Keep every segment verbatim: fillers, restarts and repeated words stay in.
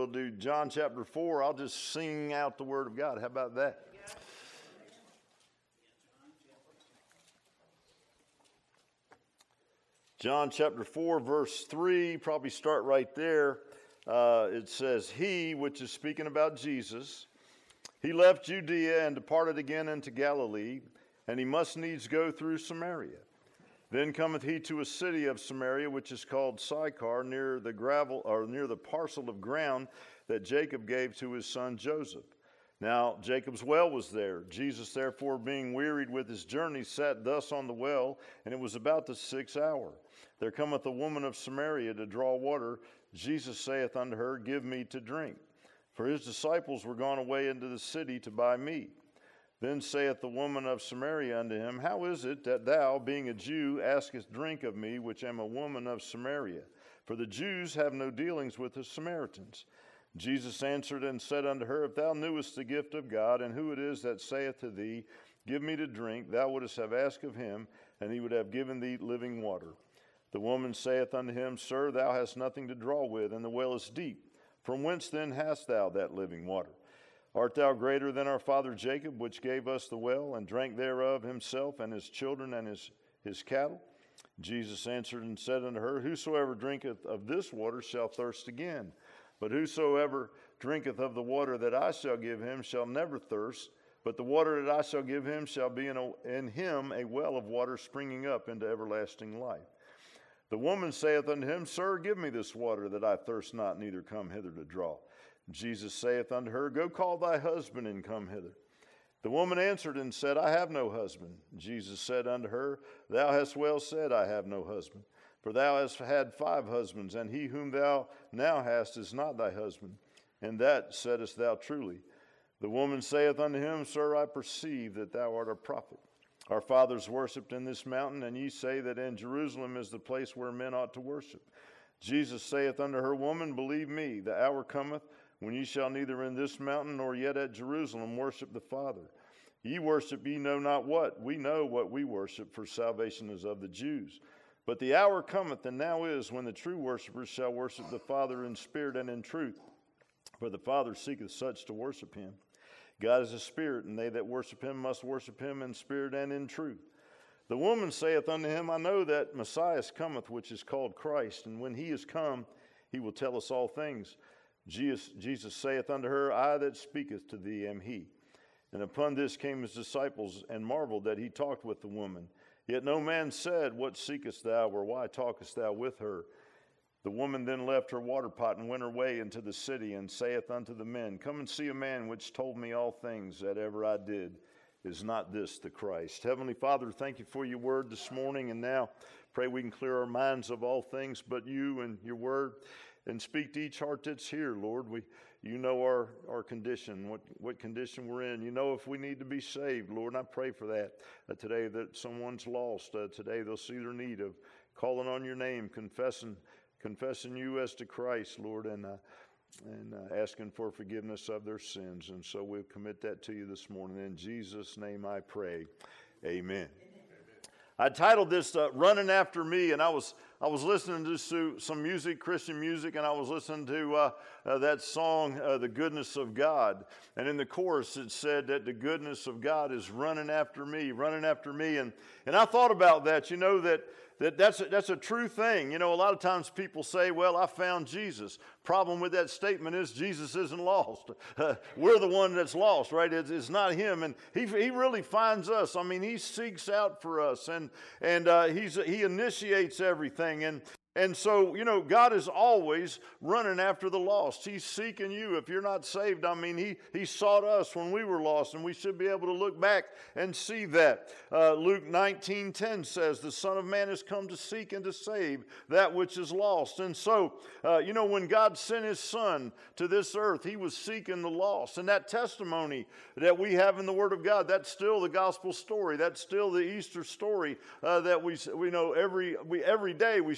we'll do John chapter four. I'll just sing out the Word of God. How about that? John chapter four, verse three, probably start right there. Uh, it says, He, which is speaking about Jesus, he left Judea and departed again into Galilee, and he must needs go through Samaria. Then cometh he to a city of Samaria, which is called Sychar, near the gravel or near the parcel of ground that Jacob gave to his son Joseph. Now Jacob's well was there. Jesus, therefore, being wearied with his journey, sat thus on the well, and it was about the sixth hour. There cometh a woman of Samaria to draw water. Jesus saith unto her, Give me to drink. For his disciples were gone away into the city to buy meat. Then saith the woman of Samaria unto him, How is it that thou, being a Jew, askest drink of me, which am a woman of Samaria? For the Jews have no dealings with the Samaritans. Jesus answered and said unto her, If thou knewest the gift of God, and who it is that saith to thee, Give me to drink, thou wouldst have asked of him, and he would have given thee living water. The woman saith unto him, Sir, thou hast nothing to draw with, and the well is deep. From whence then hast thou that living water? Art thou greater than our father Jacob, which gave us the well, and drank thereof himself, and his children, and his, his cattle? Jesus answered and said unto her, Whosoever drinketh of this water shall thirst again. But whosoever drinketh of the water that I shall give him shall never thirst, but the water that I shall give him shall be in, a, in him a well of water springing up into everlasting life. The woman saith unto him, Sir, give me this water, that I thirst not, neither come hither to draw. Jesus saith unto her, Go call thy husband, and come hither. The woman answered and said, I have no husband. Jesus said unto her, Thou hast well said, I have no husband. For thou hast had five husbands, and he whom thou now hast is not thy husband. And that saidest thou truly. The woman saith unto him, Sir, I perceive that thou art a prophet. Our fathers worshipped in this mountain, and ye say that in Jerusalem is the place where men ought to worship. Jesus saith unto her, Woman, believe me, the hour cometh, when ye shall neither in this mountain nor yet at Jerusalem worship the Father. Ye worship ye know not what. We know what we worship, for salvation is of the Jews. But the hour cometh, and now is, when the true worshipers shall worship the Father in spirit and in truth. For the Father seeketh such to worship him. God is a spirit, and they that worship him must worship him in spirit and in truth. The woman saith unto him, I know that Messiah cometh, which is called Christ, and when he is come, he will tell us all things. Jesus, Jesus saith unto her, I that speaketh to thee am he. And upon this came his disciples, and marveled that he talked with the woman. Yet no man said, What seekest thou, or why talkest thou with her? The woman then left her water pot, and went her way into the city, and saith unto the men, Come and see a man which told me all things that ever I did. Is not this the Christ? Heavenly Father, thank you for your word this morning, and now pray we can clear our minds of all things but you and your word, and speak to each heart that's here, Lord. We, you know our, our condition, what, what condition we're in. You know if we need to be saved, Lord, and I pray for that uh, today, that someone's lost. Uh, today they'll see their need of calling on your name, confessing confessing you as to Christ, Lord, and uh, and uh, asking for forgiveness of their sins. And so we'll commit that to you this morning. In Jesus' name I pray. Amen. I titled this uh, Running After Me, and I was I was listening to some music, Christian music, and I was listening to uh, uh, that song, uh, The Goodness of God. And in the chorus it said that the goodness of God is running after me, running after me. And, and I thought about that, you know, that That that's a, that's a true thing. You know, a lot of times people say, well, I found Jesus. Problem with that statement is Jesus isn't lost. Uh, we're the one that's lost, right? It's, it's not him. And he he really finds us. I mean, he seeks out for us, and and uh, he's he initiates everything. And And so, you know, God is always running after the lost. He's seeking you. If you're not saved, I mean, he, he sought us when we were lost, and we should be able to look back and see that. Uh, Luke nineteen ten says, the Son of Man has come to seek and to save that which is lost. And so, uh, you know, when God sent his Son to this earth, he was seeking the lost. And that testimony that we have in the Word of God, that's still the gospel story. That's still the Easter story uh, that we, we know every, we, every day we should celebrate.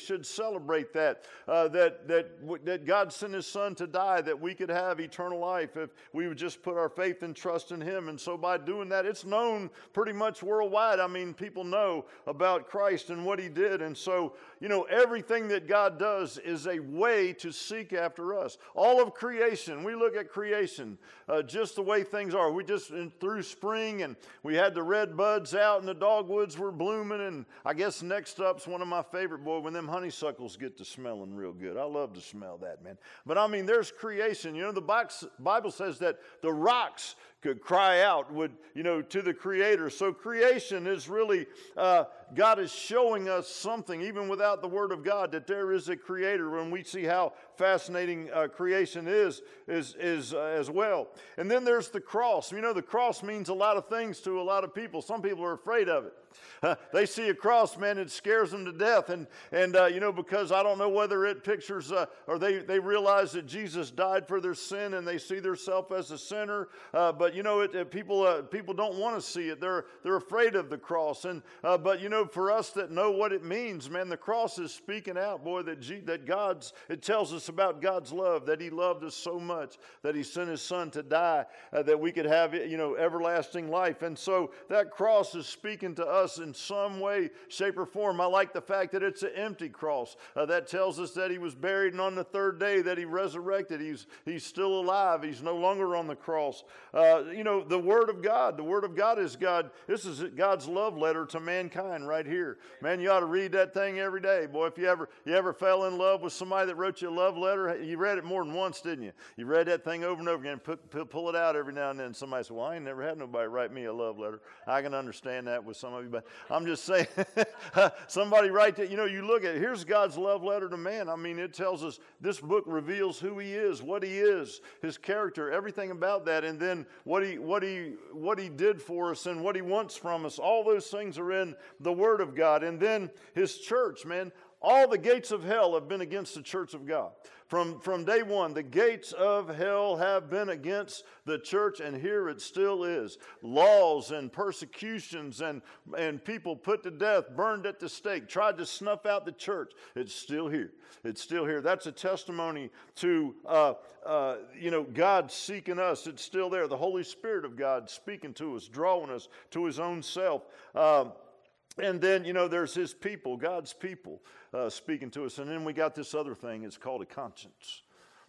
celebrate that, uh, that, that, that God sent his son to die, that we could have eternal life if we would just put our faith and trust in him. And so by doing that, it's known pretty much worldwide. I mean, people know about Christ and what he did. And so, you know, everything that God does is a way to seek after us. All of creation, we look at creation, uh, just the way things are. We just, in, through spring, and we had the red buds out and the dogwoods were blooming. And I guess next up's one of my favorite, boy, when them honeysuckles get to smelling real good. I love to smell that, man. But I mean, there's creation. You know, the Bible says that the rocks could cry out, would, you know, to the Creator. So creation is really, uh, God is showing us something, even without the Word of God, that there is a Creator. When we see how fascinating uh, creation is, is, is uh, as well. And then there's the cross. You know, the cross means a lot of things to a lot of people. Some people are afraid of it. Uh, they see a cross, man, it scares them to death. And, and uh, you know, because I don't know whether it pictures, uh, or they, they realize that Jesus died for their sin and they see themselves as a sinner. Uh, but, you know, it, it, people uh, people don't want to see it. They're, they're afraid of the cross. And uh, But, you know, for us that know what it means, man, the cross is speaking out, boy, that, G, that God's, it tells us about God's love, that he loved us so much that he sent his son to die, uh, that we could have, you know, everlasting life. And so that cross is speaking to us in some way, shape, or form. I like the fact that it's an empty cross. Uh, that tells us that he was buried, and on the third day that he resurrected. He's, he's still alive. He's no longer on the cross. Uh, you know, the Word of God. The Word of God is God. This is God's love letter to mankind right here. Man, you ought to read that thing every day. Boy, if you ever, you ever fell in love with somebody that wrote you a love letter, you read it more than once, didn't you? You read that thing over and over again, put, put, pull it out every now and then. Somebody said, well, I ain't never had nobody write me a love letter. I can understand that with some of you, but I'm just saying, somebody write that, you know, you look at it, here's God's love letter to man. I mean, it tells us, this book reveals who he is, what he is, his character, everything about that, and then what he, what he, what he did for us and what he wants from us. All those things are in the Word of God. And then his church, man, all the gates of hell have been against the church of God. From, from day one, the gates of hell have been against the church, and here it still is. Laws and persecutions and, and people put to death, burned at the stake, tried to snuff out the church. It's still here. It's still here. That's a testimony to, uh, uh, you know, God seeking us. It's still there. The Holy Spirit of God speaking to us, drawing us to his own self. Um, And then, you know, there's his people, God's people uh, speaking to us. And then we got this other thing. It's called a conscience.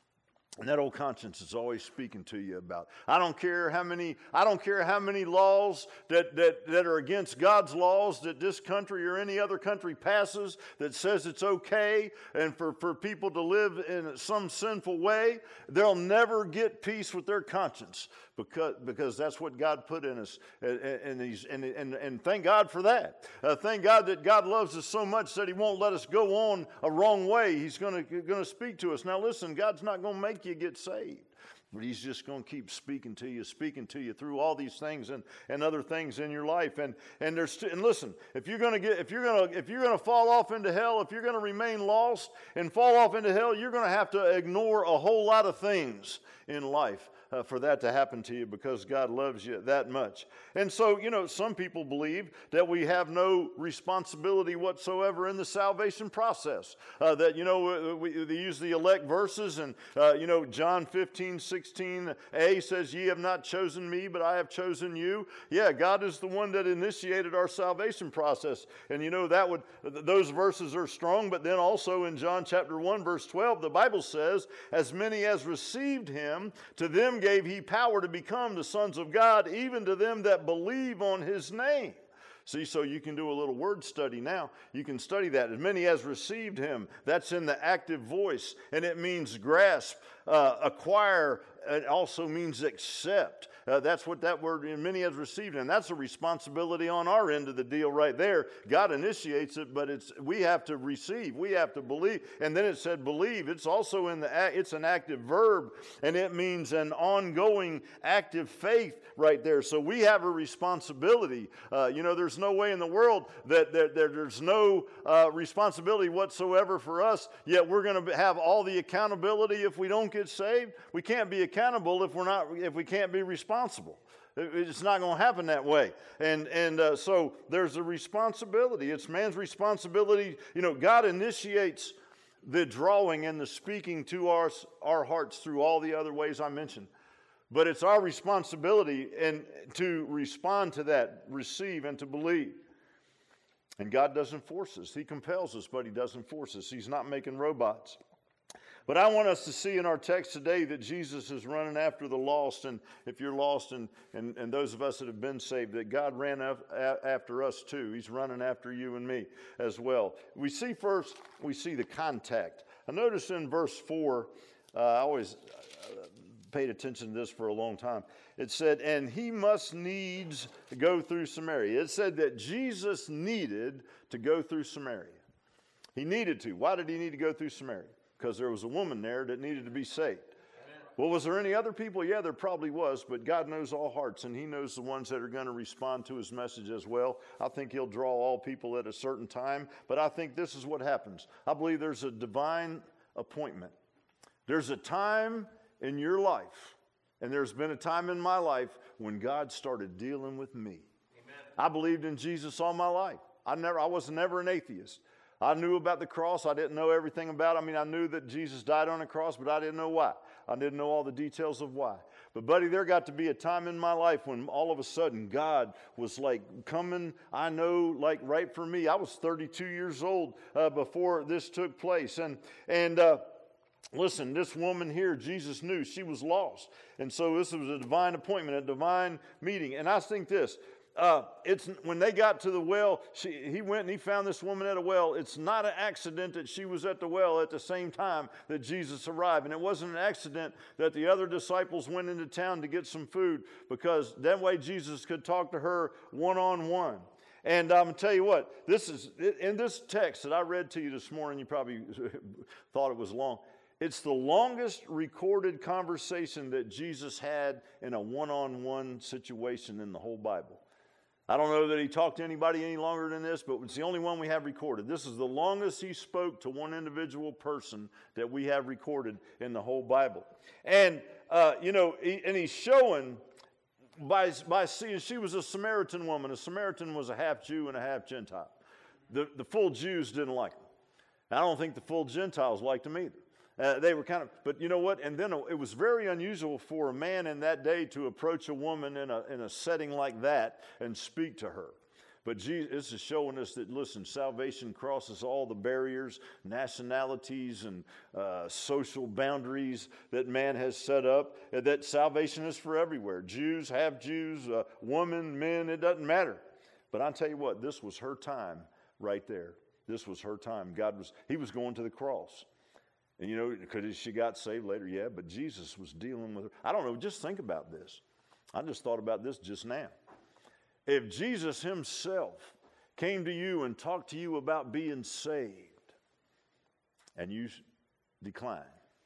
And that old conscience is always speaking to you about. I don't care how many, I don't care how many laws that, that, that are against God's laws that this country or any other country passes that says it's okay and for, for people to live in some sinful way. They'll never get peace with their conscience because, because that's what God put in us. And, and, he's, and, and, and thank God for that. Uh, thank God that God loves us so much that he won't let us go on a wrong way. He's going to going to speak to us. Now listen, God's not going to make you get saved. But he's just going to keep speaking to you, speaking to you through all these things and, and other things in your life. And and there's st- and listen, if you're going to get if you're going to if you're going to fall off into hell, if you're going to remain lost and fall off into hell, you're going to have to ignore a whole lot of things in life. Uh, for that to happen to you because God loves you that much. And so, you know, some people believe that we have no responsibility whatsoever in the salvation process. Uh, that, you know, we, we use the elect verses and, uh, you know, John fifteen, sixteen a says, ye have not chosen me, but I have chosen you. Yeah, God is the one that initiated our salvation process. And, you know, that would, those verses are strong, but then also in John chapter one, verse twelve, the Bible says, as many as received him, to them gave he power to become the sons of God, even to them that believe on his name. See, so you can do a little word study now. You can study that. As many as received him, that's in the active voice, and it means grasp, uh, acquire. It also means accept. Uh, that's what that word, many has received. And that's a responsibility on our end of the deal right there. God initiates it, but it's we have to receive. We have to believe. And then it said believe. It's also in the, it's an active verb, and it means an ongoing active faith right there. So we have a responsibility. Uh, you know, there's no way in the world that, that, that there's no uh, responsibility whatsoever for us, yet we're going to have all the accountability if we don't get saved. We can't be accountable if we're not, if we can't be responsible. It's not going to happen that way. And and uh, so there's a responsibility. It's man's responsibility. You know, God initiates the drawing and the speaking to our, our hearts through all the other ways I mentioned. But it's our responsibility and to respond to that, receive and to believe. And God doesn't force us. He compels us, but he doesn't force us. He's not making robots. But I want us to see in our text today that Jesus is running after the lost. And if you're lost, and, and, and those of us that have been saved, that God ran af- after us too. He's running after you and me as well. We see first, we see the contact. I notice in verse four, uh, I always uh, paid attention to this for a long time. It said, and he must needs go through Samaria. It said that Jesus needed to go through Samaria. He needed to. Why did he need to go through Samaria? Because there was a woman there that needed to be saved. Amen. Well, was there any other people? Yeah, there probably was, but God knows all hearts, and he knows the ones that are going to respond to his message as well. I think he'll draw all people at a certain time, but I think this is what happens. I believe there's a divine appointment. There's a time in your life, and there's been a time in my life when God started dealing with me. Amen. I believed in Jesus all my life. I never, I was never an atheist. I knew about the cross. I didn't know everything about it. I mean, I knew that Jesus died on the cross, but I didn't know why. I didn't know all the details of why. But, buddy, there got to be a time in my life when all of a sudden God was like coming, I know, like right for me. I was thirty-two years old uh, before this took place. And, and, uh, listen, this woman here, Jesus knew she was lost. And so this was a divine appointment, a divine meeting. And I think this. Uh, it's when they got to the well, she, he went and he found this woman at a well. It's not an accident that she was at the well at the same time that Jesus arrived. And it wasn't an accident that the other disciples went into town to get some food, because that way Jesus could talk to her one-on-one. And I'm going to tell you what, this is in this text that I read to you this morning, you probably thought it was long. It's the longest recorded conversation that Jesus had in a one-on-one situation in the whole Bible. I don't know that he talked to anybody any longer than this, but it's the only one we have recorded. This is the longest he spoke to one individual person that we have recorded in the whole Bible. And, uh, you know, he, and he's showing by, by seeing she was a Samaritan woman. A Samaritan was a half Jew and a half Gentile. The, the full Jews didn't like him. I don't think the full Gentiles liked him either. Uh, they were kind of, but you know what? And then it was very unusual for a man in that day to approach a woman in a in a setting like that and speak to her. But Jesus, this is showing us that, listen, salvation crosses all the barriers, nationalities, and uh, social boundaries that man has set up. And that salvation is for everywhere. Jews, half Jews, uh, women, men, it doesn't matter. But I'll tell you what, this was her time right there. This was her time. God was, he was going to the cross. And you know, because she got saved later, yeah, but Jesus was dealing with her. I don't know, just think about this. I just thought about this just now. If Jesus himself came to you and talked to you about being saved, and you decline,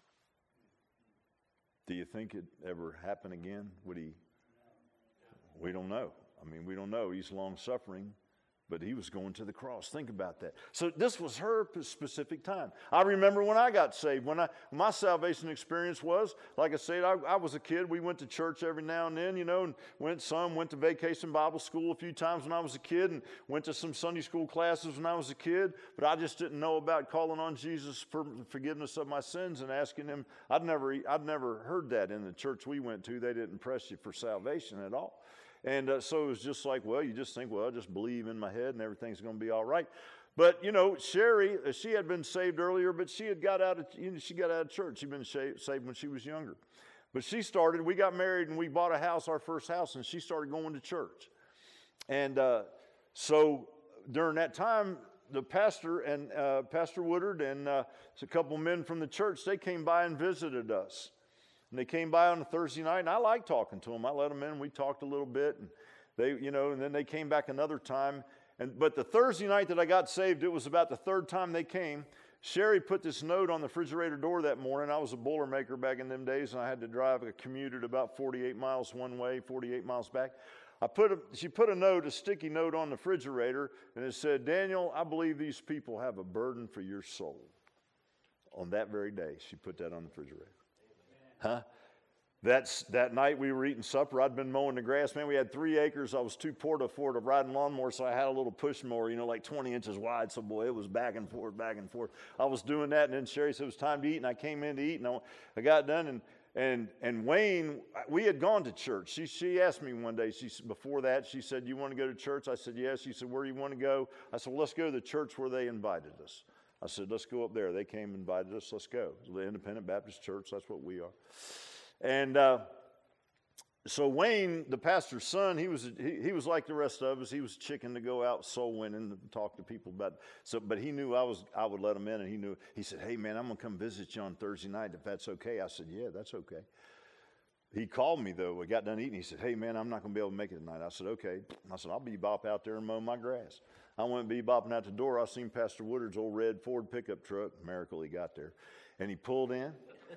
do you think it'd ever happen again? Would he? We don't know. I mean, we don't know. He's long-suffering. But he was going to the cross. Think about that. So this was her specific time. I remember when I got saved. When I my salvation experience was, like I said, I, I was a kid. We went to church every now and then, you know, and went some, went to vacation Bible school a few times when I was a kid, and went to some Sunday school classes when I was a kid. But I just didn't know about calling on Jesus for forgiveness of my sins and asking him. I'd never, I'd never heard that in the church we went to. They didn't press you for salvation at all. And uh, so it was just like, well, you just think, well, I just believe in my head and everything's going to be all right. But, you know, Sherry, uh, she had been saved earlier, but she had got out of, you know, she got out of church. She'd been saved, saved when she was younger. But she started, we got married and we bought a house, our first house, and she started going to church. And uh, so during that time, the pastor and uh, Pastor Woodard and uh, a couple men from the church, they came by and visited us. And they came by on a Thursday night, and I liked talking to them. I let them in. We talked a little bit, and they, you know, and then they came back another time. And but the Thursday night that I got saved, it was about the third time they came. Sherry put this note on the refrigerator door that morning. I was a Boilermaker back in them days, and I had to drive. I commuted about forty-eight miles one way, forty-eight miles back. I put a, she put a note, a sticky note on the refrigerator, and it said, "Daniel, I believe these people have a burden for your soul." On that very day, she put that on the refrigerator. Huh? That's, that night we were eating supper. I'd been mowing the grass. Man, we had three acres. I was too poor to afford a riding lawnmower, so I had a little push mower, you know, like twenty inches wide. So, boy, it was back and forth, back and forth. I was doing that, and then Sherry said it was time to eat, and I came in to eat, and I, I got done, and and and Wayne, we had gone to church. She she asked me one day, she before that, she said, you want to go to church? I said, yes. She said, where do you want to go? I said, well, let's go to the church where they invited us. I said, let's go up there. They came and invited us. Let's go. The Independent Baptist Church, that's what we are. And uh, so Wayne, the pastor's son, he was he, he was like the rest of us. He was chicken to go out soul winning and talk to people about. So, but he knew I was I would let him in, and he knew. He said, "Hey man, I'm gonna come visit you on Thursday night if that's okay." I said, "Yeah, that's okay." He called me though. We got done eating. He said, "Hey man, I'm not gonna be able to make it tonight." I said, "Okay." I said, "I'll bebop out there and mow my grass." I went bebopping out the door. I seen Pastor Woodard's old red Ford pickup truck. Miracle he got there, and he pulled in,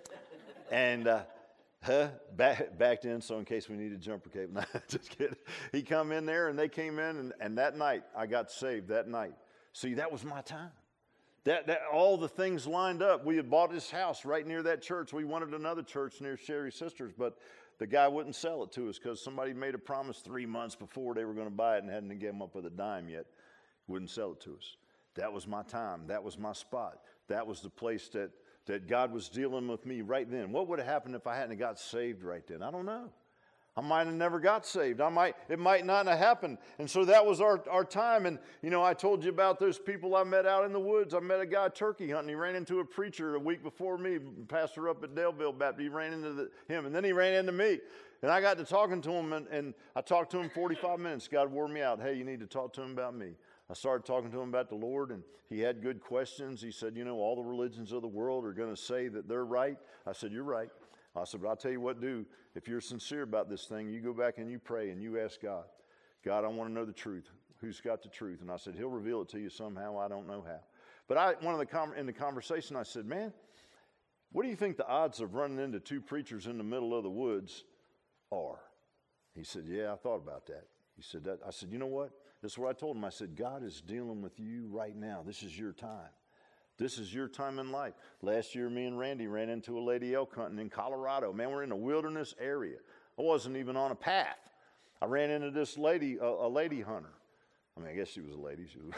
and. Uh, Huh? Back, backed in, so in case we needed jumper cape. No, just kidding. He come in there, and they came in, and, and that night, I got saved that night. See, that was my time. That, that all the things lined up. We had bought this house right near that church. We wanted another church near Sherry's Sisters, but the guy wouldn't sell it to us because somebody made a promise three months before they were going to buy it and hadn't given up with a dime yet. Wouldn't sell it to us. That was my time. That was my spot. That was the place that that God was dealing with me right then. What would have happened if I hadn't got saved right then? I don't know. I might have never got saved. I might, it might not have happened. And so that was our, our time. And, you know, I told you about those people I met out in the woods. I met a guy turkey hunting. He ran into a preacher a week before me, pastor up at Daleville Baptist. He ran into the, him, and then he ran into me. And I got to talking to him, and, and I talked to him forty-five minutes. God wore me out. Hey, you need to talk to him about me. I started talking to him about the Lord, and he had good questions. He said, you know, all the religions of the world are going to say that they're right. I said, you're right. I said, but I'll tell you what, do. If you're sincere about this thing, you go back and you pray and you ask God, God, I want to know the truth. Who's got the truth? And I said, he'll reveal it to you somehow. I don't know how. But I, one of the com- in the conversation, I said, man, what do you think the odds of running into two preachers in the middle of the woods are? He said, yeah, I thought about that. He said that. I said, you know what? This is what I told him. I said, God is dealing with you right now. This is your time. This is your time in life. Last year, me and Randy ran into a lady elk hunting in Colorado. Man, we're in a wilderness area. I wasn't even on a path. I ran into this lady, a, a lady hunter. I mean, I guess she was a lady. She was,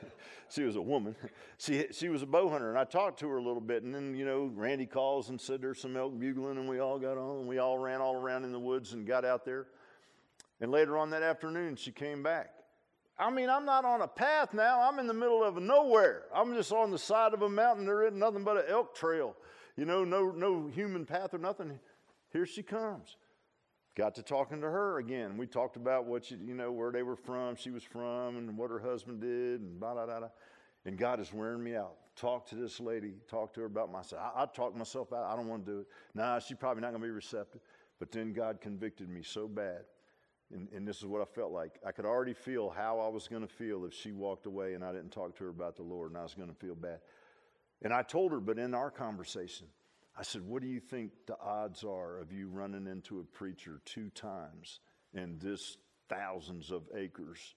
she was a woman. She, she was a bow hunter, and I talked to her a little bit. And then, you know, Randy calls and said there's some elk bugling, and we all got on, and we all ran all around in the woods and got out there. And later on that afternoon, she came back. I mean, I'm not on a path now. I'm in the middle of nowhere. I'm just on the side of a mountain. There isn't nothing but an elk trail. You know, no, no human path or nothing. Here she comes. Got to talking to her again. We talked about what she, you know, where they were from, she was from, and what her husband did, and blah, blah, blah, blah. And God is wearing me out. Talk to this lady. Talk to her about myself. I, I talked myself out. I don't want to do it. Nah, she's probably not going to be receptive. But then God convicted me so bad. And, and this is what I felt like. I could already feel how I was going to feel if she walked away and I didn't talk to her about the Lord, and I was going to feel bad. And I told her, but in our conversation, I said, what do you think the odds are of you running into a preacher two times in this thousands of acres?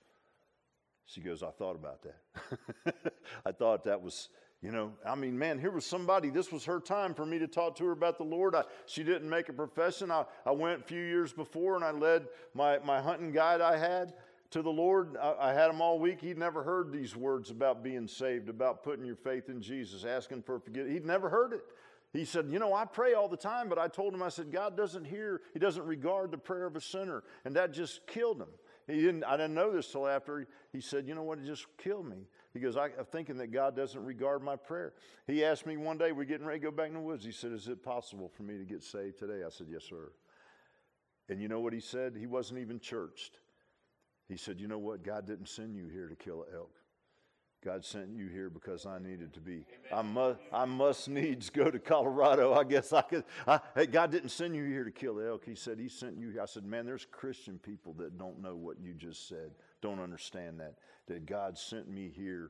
She goes, I thought about that. I thought that was, you know, I mean, man, here was somebody, this was her time for me to talk to her about the Lord. I, she didn't make a profession. I, I went a few years before and I led my, my hunting guide I had to the Lord. I, I had him all week. He'd never heard these words about being saved, about putting your faith in Jesus, asking for forgiveness. He'd never heard it. He said, you know, I pray all the time, but I told him, I said, God doesn't hear, he doesn't regard the prayer of a sinner. And that just killed him. He didn't, I didn't know this till after he, he said, you know what, it just killed me. He goes, I, I'm thinking that God doesn't regard my prayer. He asked me one day, we're getting ready to go back in the woods. He said, is it possible for me to get saved today? I said, yes, sir. And you know what he said? He wasn't even churched. He said, you know what? God didn't send you here to kill an elk. God sent you here because I needed to be. I must, I must needs go to Colorado. I guess I could. I, hey, God didn't send you here to kill the elk. He said he sent you here. I said, man, there's Christian people that don't know what you just said, don't understand that, that God sent me here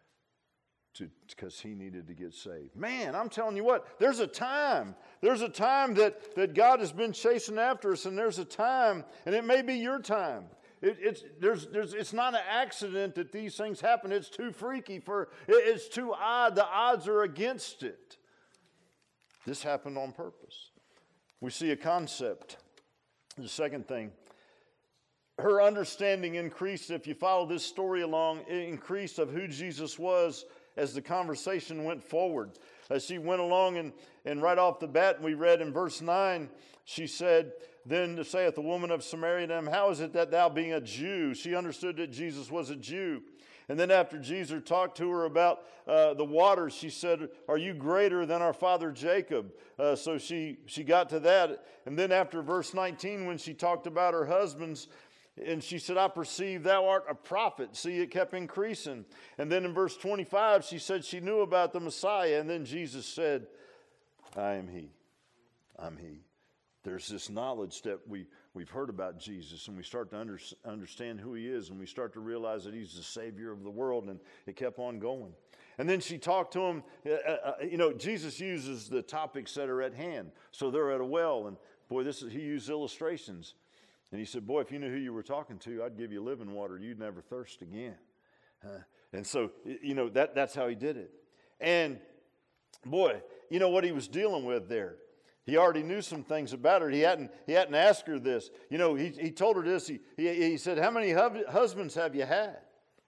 to because he needed to get saved. Man, I'm telling you what, there's a time. There's a time that, that God has been chasing after us, and there's a time, and it may be your time. It, it's, there's, there's, it's not an accident that these things happen. It's too freaky for, it, it's too odd. The odds are against it. This happened on purpose. We see a concept. The second thing, her understanding increased. If you follow this story along, it increased of who Jesus was as the conversation went forward. As she went along, and, and right off the bat, we read in verse nine, she said, then saith the woman of Samaria to him, how is it that thou being a Jew? She understood that Jesus was a Jew. And then after Jesus talked to her about uh, the water, she said, are you greater than our father Jacob? Uh, so she, she got to that. And then after verse nineteen, when she talked about her husbands, and she said, I perceive thou art a prophet. See, it kept increasing. And then in verse twenty-five, she said she knew about the Messiah. And then Jesus said, I am he. I'm he. There's this knowledge that we, we've heard about Jesus, and we start to under, understand who he is, and we start to realize that he's the Savior of the world, and it kept on going. And then she talked to him. Uh, uh, you know, Jesus uses the topics that are at hand. So they're at a well, and boy, this is, he used illustrations. And he said, boy, if you knew who you were talking to, I'd give you living water. You'd never thirst again. Uh, and so, you know, that, that's how he did it. And boy, you know what he was dealing with there. He already knew some things about her. He hadn't, he hadn't asked her this. You know, he, he told her this. He, he, he said, how many hub- husbands have you had?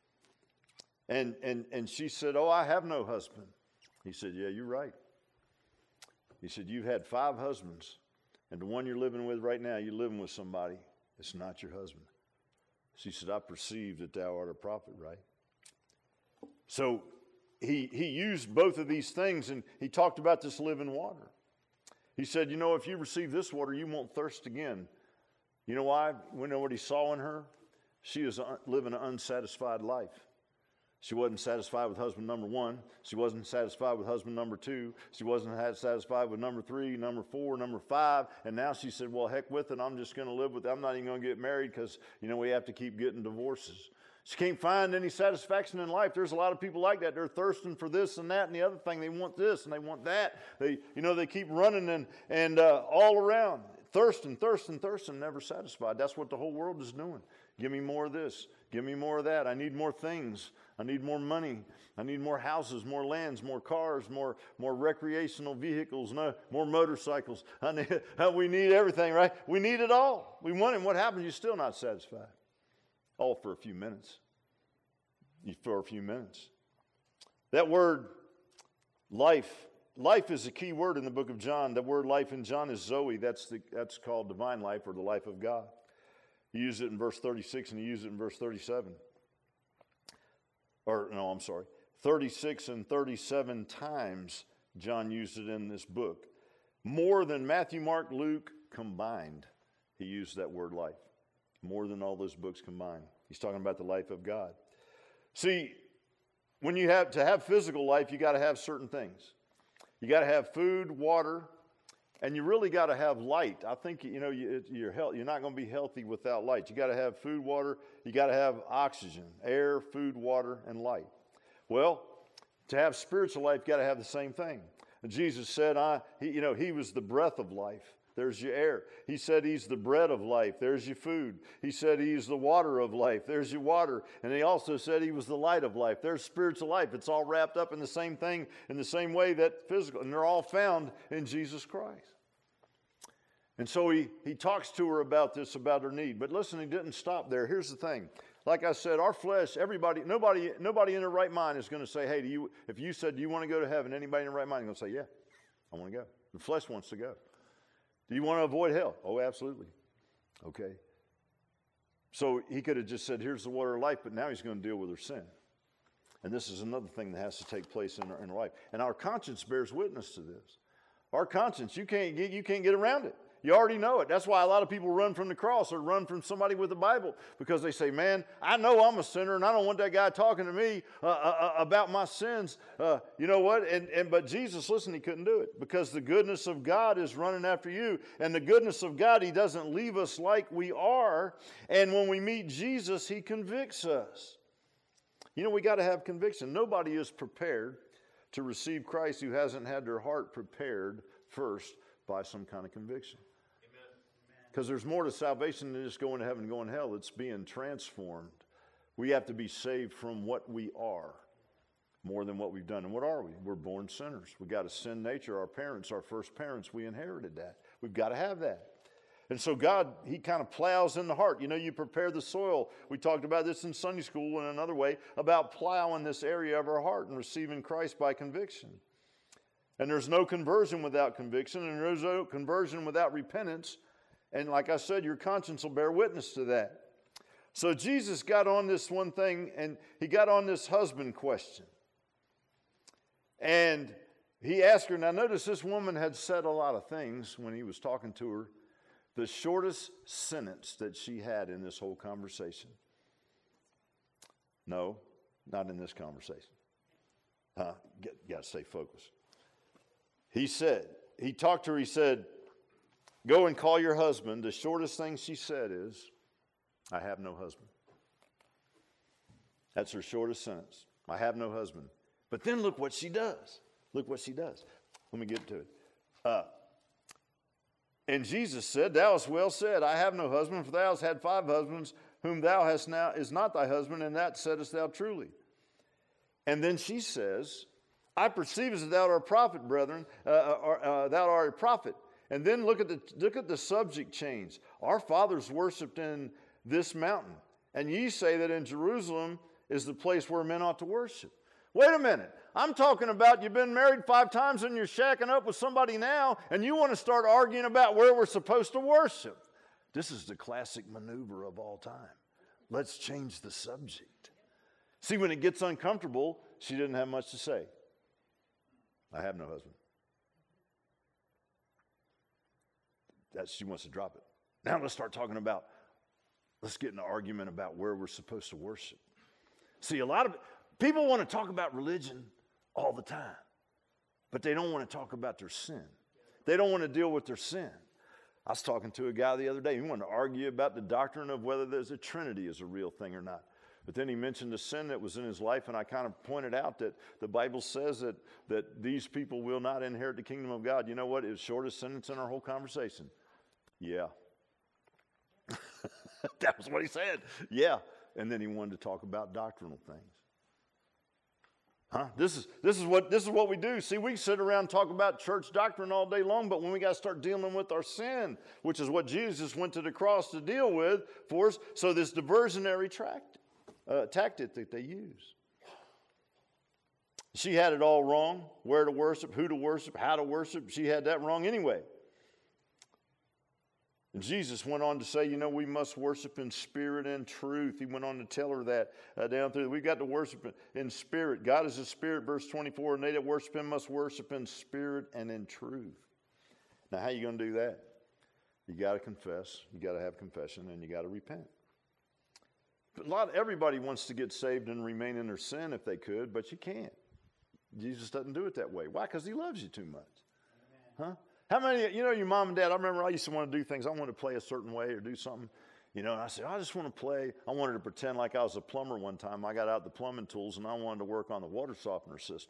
And, and, and she said, oh, I have no husband. He said, yeah, you're right. He said, you've had five husbands. And the one you're living with right now, you're living with somebody that's not your husband. She said, I perceive that thou art a prophet, right? So he, he used both of these things, and he talked about this living water. He said, you know, if you receive this water, you won't thirst again. You know why? We know what he saw in her. She was living an unsatisfied life. She wasn't satisfied with husband number one. She wasn't satisfied with husband number two. She wasn't satisfied with number three, number four, number five. And now she said, well, heck with it. I'm just going to live with it. I'm not even going to get married because, you know, we have to keep getting divorces. She can't find any satisfaction in life. There's a lot of people like that. They're thirsting for this and that and the other thing. They want this and they want that. They, you know, they keep running and, and uh, all around. Thirsting, thirsting, thirsting, never satisfied. That's what the whole world is doing. Give me more of this. Give me more of that. I need more things. I need more money. I need more houses, more lands, more cars, more, more recreational vehicles, no, more motorcycles. I need, we need everything, right? We need it all. We want it. And what happens? You're still not satisfied. All for a few minutes. For a few minutes. That word, life. Life is a key word in the book of John. The word life in John is Zoe. That's, the, that's called divine life or the life of God. He used it in verse thirty-six and he used it in verse thirty-seven. Or, no, I'm sorry. thirty-six and thirty-seven times John used it in this book. More than Matthew, Mark, Luke combined. He used that word life. More than all those books combined. He's talking about the life of God. See, when you have to have physical life, you got to have certain things. You got to have food, water, and you really got to have light. I think, you know, you, you're, health, you're not going to be healthy without light. You got to have food, water. You got to have oxygen, air, food, water, and light. Well, to have spiritual life, you got to have the same thing. And Jesus said, I, he, you know, he was the breath of life. There's your air. He said he's the bread of life. There's your food. He said he's the water of life. There's your water. And he also said he was the light of life. There's spiritual life. It's all wrapped up in the same thing, in the same way that physical. And they're all found in Jesus Christ. And so he, he talks to her about this, about her need. But listen, he didn't stop there. Here's the thing. Like I said, our flesh, everybody, nobody, nobody in their right mind is going to say, hey, do you, if you said, do you want to go to heaven? Anybody in their right mind is going to say, yeah, I want to go. The flesh wants to go. Do you want to avoid hell? Oh, absolutely. Okay. So he could have just said, here's the water of life, but now he's going to deal with her sin. And this is another thing that has to take place in our, in our life. And our conscience bears witness to this. Our conscience, you can't get, you can't get around it. You already know it. That's why a lot of people run from the cross or run from somebody with the Bible, because they say, man, I know I'm a sinner and I don't want that guy talking to me uh, uh, about my sins. Uh, you know what? And, and but Jesus, listen, he couldn't do it because the goodness of God is running after you. And the goodness of God, he doesn't leave us like we are. And when we meet Jesus, he convicts us. You know, we got to have conviction. Nobody is prepared to receive Christ who hasn't had their heart prepared first by some kind of conviction. Because there's more to salvation than just going to heaven and going to hell. It's being transformed. We have to be saved from what we are more than what we've done. And what are we? We're born sinners. We got a sin nature. Our parents, our first parents, we inherited that. We've got to have that. And so God, he kind of plows in the heart. You know, you prepare the soil. We talked about this in Sunday school in another way, about plowing this area of our heart and receiving Christ by conviction. And there's no conversion without conviction, and there's no conversion without repentance. And like I said, your conscience will bear witness to that. So Jesus got on this one thing, and he got on this husband question. And he asked her, now notice this woman had said a lot of things when he was talking to her. The shortest sentence that she had in this whole conversation. No, not in this conversation. Huh? You got to stay focused. He said, he talked to her, he said, go and call your husband. The shortest thing she said is, I have no husband. That's her shortest sentence. I have no husband. But then look what she does. Look what she does. Let me get to it. Uh, And Jesus said, thou hast well said, I have no husband, for thou hast had five husbands, whom thou hast now is not thy husband, and that saidest thou truly. And then she says, I perceive as thou art a prophet, brethren, uh, uh, uh, thou art a prophet. And then look at the look at the subject change. Our fathers worshipped in this mountain, and ye say that in Jerusalem is the place where men ought to worship. Wait a minute. I'm talking about you've been married five times and you're shacking up with somebody now, and you want to start arguing about where we're supposed to worship. This is the classic maneuver of all time. Let's change the subject. See, when it gets uncomfortable, she didn't have much to say. I have no husband. That she wants to drop it. Now let's start talking about, let's get in an argument about where we're supposed to worship. See, a lot of people want to talk about religion all the time, but they don't want to talk about their sin. They don't want to deal with their sin. I was talking to a guy the other day. He wanted to argue about the doctrine of whether there's a Trinity is a real thing or not. But then he mentioned the sin that was in his life, and I kind of pointed out that the Bible says that, that these people will not inherit the kingdom of God. You know what? It was the shortest sentence in our whole conversation. Yeah. That was what he said. Yeah. And then he wanted to talk about doctrinal things. Huh? This is this is what this is what we do. See, we sit around and talk about church doctrine all day long, but when we got to start dealing with our sin, which is what Jesus went to the cross to deal with for us, so this diversionary tract, uh, tactic that they use. She had it all wrong: where to worship, who to worship, how to worship. She had that wrong anyway. And Jesus went on to say, you know, we must worship in spirit and truth. He went on to tell her that uh, down through. We've got to worship in spirit. God is a spirit, verse twenty-four, and they that worship him must worship in spirit and in truth. Now, how are you going to do that? You got to confess. You got to have confession, and you got to repent. But a lot, everybody wants to get saved and remain in their sin if they could, but you can't. Jesus doesn't do it that way. Why? Because he loves you too much. Huh? How many, you know, your mom and dad, I remember I used to want to do things. I wanted to play a certain way or do something, you know, and I said, I just want to play. I wanted to pretend like I was a plumber one time. I got out the plumbing tools and I wanted to work on the water softener system.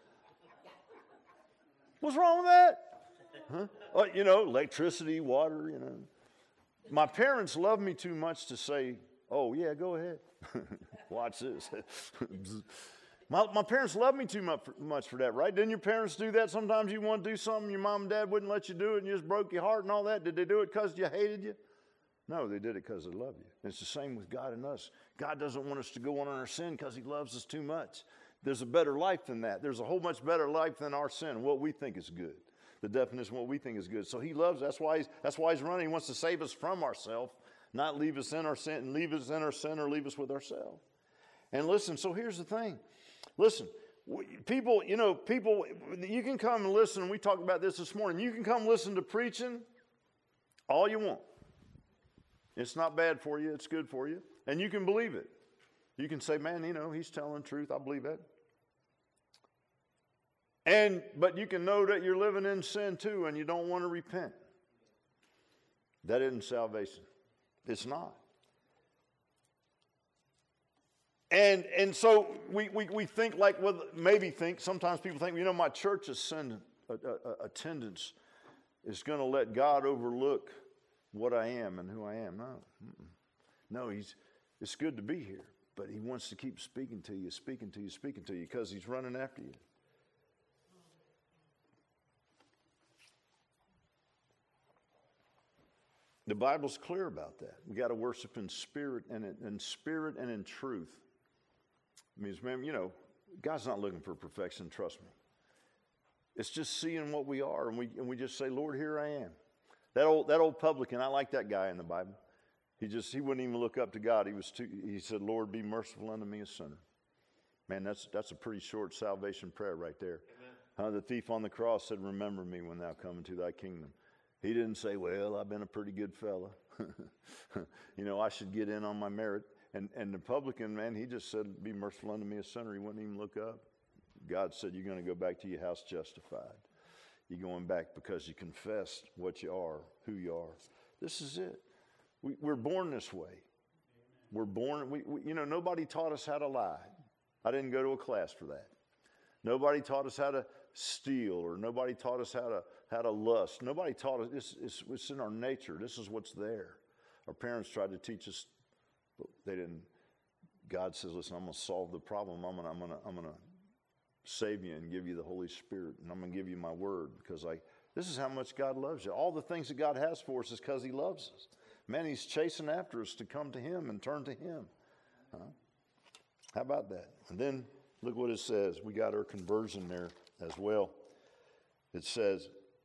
What's wrong with that? Huh? Well, you know, electricity, water, you know. My parents loved me too much to say, oh, yeah, go ahead. Watch this. My, my parents loved me too much for, much for that, right? Didn't your parents do that? Sometimes you want to do something, your mom and dad wouldn't let you do it, and you just broke your heart and all that. Did they do it because you hated you? No, they did it because they love you. And it's the same with God and us. God doesn't want us to go on in our sin because he loves us too much. There's a better life than that. There's a whole much better life than our sin, what we think is good. The definition of what we think is good. So he loves us. That's why he's, that's why he's running. He wants to save us from ourselves, not leave us in our sin, leave us in our sin or leave us with ourselves. And listen, so here's the thing. Listen, people, you know, people, you can come and listen. We talked about this this morning. You can come listen to preaching all you want. It's not bad for you. It's good for you. And you can believe it. You can say, man, you know, he's telling the truth. I believe that. And, but you can know that you're living in sin too and you don't want to repent. That isn't salvation. It's not. And and so we, we, we think like, well, maybe think, sometimes people think, you know, my church ascend, uh, uh, attendance is going to let God overlook what I am and who I am. No, Mm-mm. no, he's it's good to be here, but he wants to keep speaking to you, speaking to you, speaking to you, because he's running after you. The Bible's clear about that. We got to worship in spirit and in, in spirit and in truth. It means, man, you know, God's not looking for perfection, trust me. It's just seeing what we are, and we and we just say, Lord, here I am. That old that old publican, I like that guy in the Bible. He just he wouldn't even look up to God. He was too, he said, Lord, be merciful unto me, a sinner. Man, that's that's a pretty short salvation prayer right there. Uh, the thief on the cross said, remember me when thou come into thy kingdom. He didn't say, well, I've been a pretty good fella. you know, I should get in on my merit. And and the publican, man, he just said, be merciful unto me, a sinner. He wouldn't even look up. God said, you're going to go back to your house justified. You're going back because you confessed what you are, who you are. This is it. We, we're born this way. We're born, we, we, you know, nobody taught us how to lie. I didn't go to a class for that. Nobody taught us how to steal, or nobody taught us how to how to lust. Nobody taught us, it's, it's, it's in our nature. This is what's there. Our parents tried to teach us, but they didn't. God says, listen, I'm going to solve the problem. I'm going to, I'm going to, I'm going to save you and give you the Holy Spirit, and I'm going to give you my word, because I, this is how much God loves you. All the things that God has for us is because he loves us. Man, he's chasing after us to come to him and turn to him. Huh? How about that? And then look what it says. We got our conversion there as well. It says,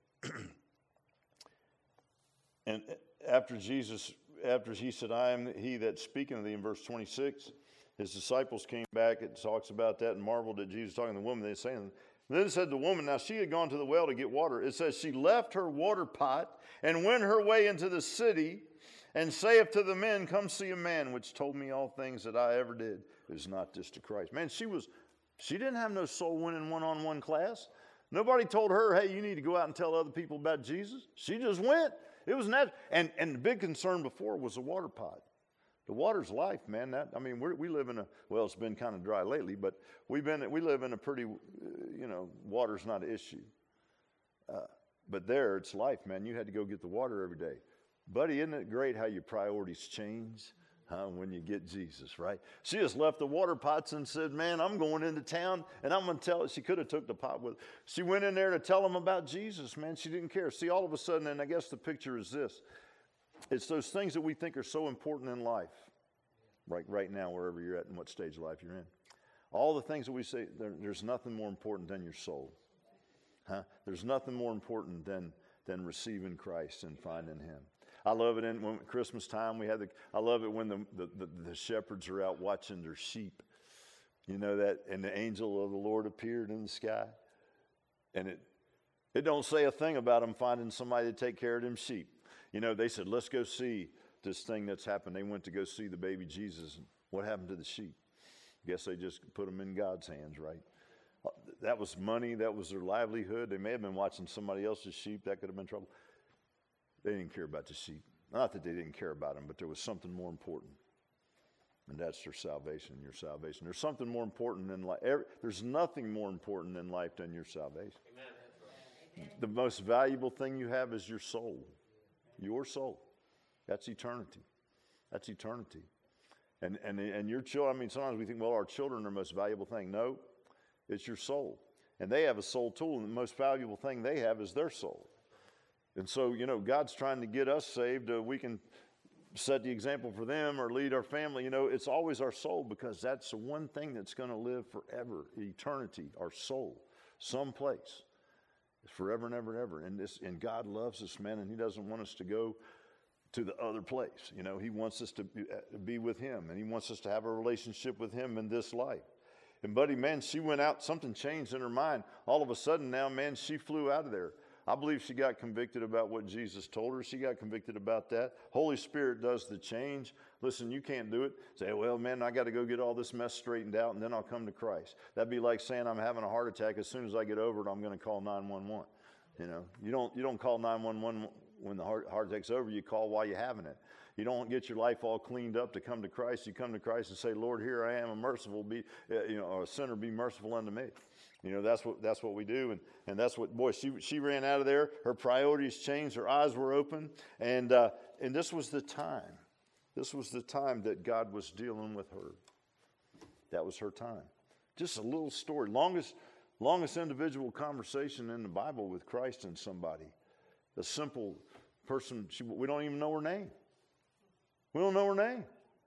and after Jesus, after he said, I am he that speaking to thee, in verse twenty-six, his disciples came back. It talks about that and marveled at Jesus talking to the woman. They saying, and then it said the woman, now she had gone to the well to get water. It says she left her water pot and went her way into the city and saith to the men, come see a man which told me all things that I ever did. Is not this to Christ? Man, she was, she didn't have no soul winning one-on-one class. Nobody told her, hey, you need to go out and tell other people about Jesus. She just went. It was natural. And, and the big concern before was the water pot. The water's life, man. That I mean, we're, we live in a, well, it's been kind of dry lately, but we've been, we live in a pretty, uh, you know, water's not an issue. Uh, but there, it's life, man. You had to go get the water every day. Buddy, isn't it great how your priorities change? Huh, when you get Jesus, right? She just left the water pots and said, man, I'm going into town and I'm going to tell it. She could have took the pot with her. She went in there to tell them about Jesus, man. She didn't care. See, all of a sudden, and I guess the picture is this. It's those things that we think are so important in life, right, right now, wherever you're at and what stage of life you're in. All the things that we say, there, there's nothing more important than your soul. Huh? There's nothing more important than, than receiving Christ and finding him. I love it in when Christmas time. We had the. I love it when the, the, the, the shepherds are out watching their sheep. You know that, and the angel of the Lord appeared in the sky, and it it don't say a thing about them finding somebody to take care of them sheep. You know, they said, let's go see this thing that's happened. They went to go see the baby Jesus. What happened to the sheep? Guess they just put them in God's hands, right? That was money. That was their livelihood. They may have been watching somebody else's sheep. That could have been trouble. They didn't care about the sheep. Not that they didn't care about them, but there was something more important. And that's their salvation, your salvation. There's something more important than life. There's nothing more important in life than your salvation. Amen. The most valuable thing you have is your soul. Your soul. That's eternity. That's eternity. And and and your children, I mean, sometimes we think, well, our children are the most valuable thing. No, it's your soul. And they have a soul too, and the most valuable thing they have is their soul. And so, you know, God's trying to get us saved. Uh, we can set the example for them or lead our family. You know, it's always our soul, because that's the one thing that's going to live forever, eternity, our soul, someplace. It's forever and ever and ever. And, this, and God loves us, man, and he doesn't want us to go to the other place. You know, he wants us to be, uh, be with him, and he wants us to have a relationship with him in this life. And buddy, man, she went out, something changed in her mind. All of a sudden now, man, she flew out of there. I believe she got convicted about what Jesus told her. She got convicted about that. Holy Spirit does the change. Listen, you can't do it. Say, well, man, I got to go get all this mess straightened out, and then I'll come to Christ. That'd be like saying I'm having a heart attack. As soon as I get over it, I'm going to call nine one one. You know, you don't you don't call nine one one when the heart, heart attack's over. You call while you're having it. You don't get your life all cleaned up to come to Christ. You come to Christ and say, Lord, here I am, a merciful, be, uh, you know, or a sinner, be merciful unto me. You know, that's what that's what we do, and, and that's what, boy, she she ran out of there. Her priorities changed. Her eyes were open, and uh, and this was the time. This was the time that God was dealing with her. That was her time. Just a little story. Longest, longest individual conversation in the Bible with Christ and somebody. A simple person, she, we don't even know her name. We don't know her name.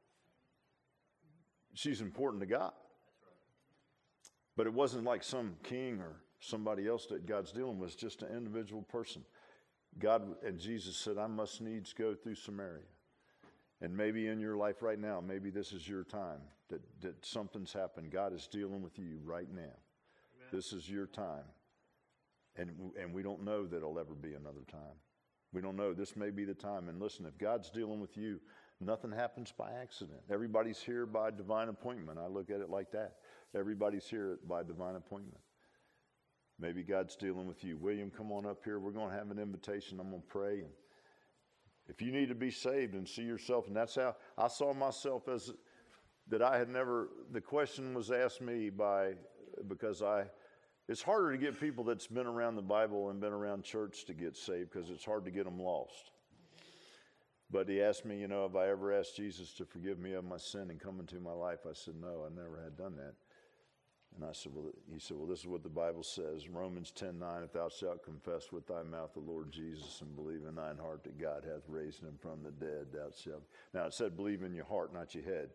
She's important to God. But it wasn't like some king or somebody else that God's dealing with. It's just an individual person. God and Jesus said, I must needs go through Samaria. And maybe in your life right now, maybe this is your time that, that something's happened. God is dealing with you right now. Amen. This is your time. And, and we don't know that it'll ever be another time. We don't know. This may be the time. And listen, if God's dealing with you, nothing happens by accident. Everybody's here by divine appointment. I look at it like that. Everybody's here by divine appointment. Maybe God's dealing with you. William, come on up here. We're going to have an invitation. I'm going to pray. And if you need to be saved and see yourself, and that's how I saw myself as that I had never, the question was asked me by, because I, it's harder to get people that's been around the Bible and been around church to get saved because it's hard to get them lost. But he asked me, you know, have I ever asked Jesus to forgive me of my sin and come into my life? I said, no, I never had done that. And I said, well, he said, well, this is what the Bible says. Romans ten nine, if thou shalt confess with thy mouth the Lord Jesus and believe in thine heart that God hath raised him from the dead, thou shalt. Now it said believe in your heart, not your head.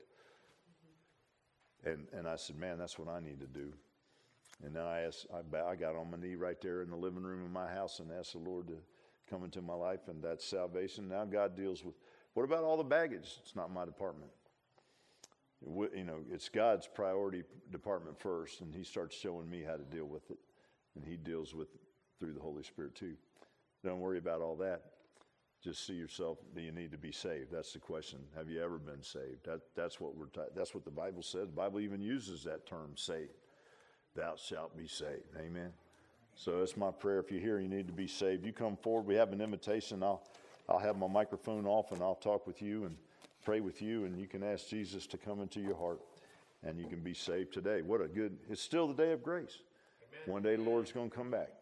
And and I said, man, that's what I need to do. And then I asked, I, I got on my knee right there in the living room of my house and asked the Lord to come into my life, and that's salvation. Now God deals with, what about all the baggage? It's not my department. You know, it's God's priority department first, and he starts showing me how to deal with it, and he deals with it through the Holy Spirit too. Don't worry about all that. Just see yourself, do you need to be saved? That's the question. Have you ever been saved? That, that's what we're. Ta- that's what the Bible says. The Bible even uses that term, saved. Thou shalt be saved. Amen. So it's my prayer. If you're here, you need to be saved. You come forward. We have an invitation. I'll, I'll have my microphone off, and I'll talk with you and pray with you, and you can ask Jesus to come into your heart, and you can be saved today. What a good, it's still the day of grace. Amen. One day the Lord's going to come back.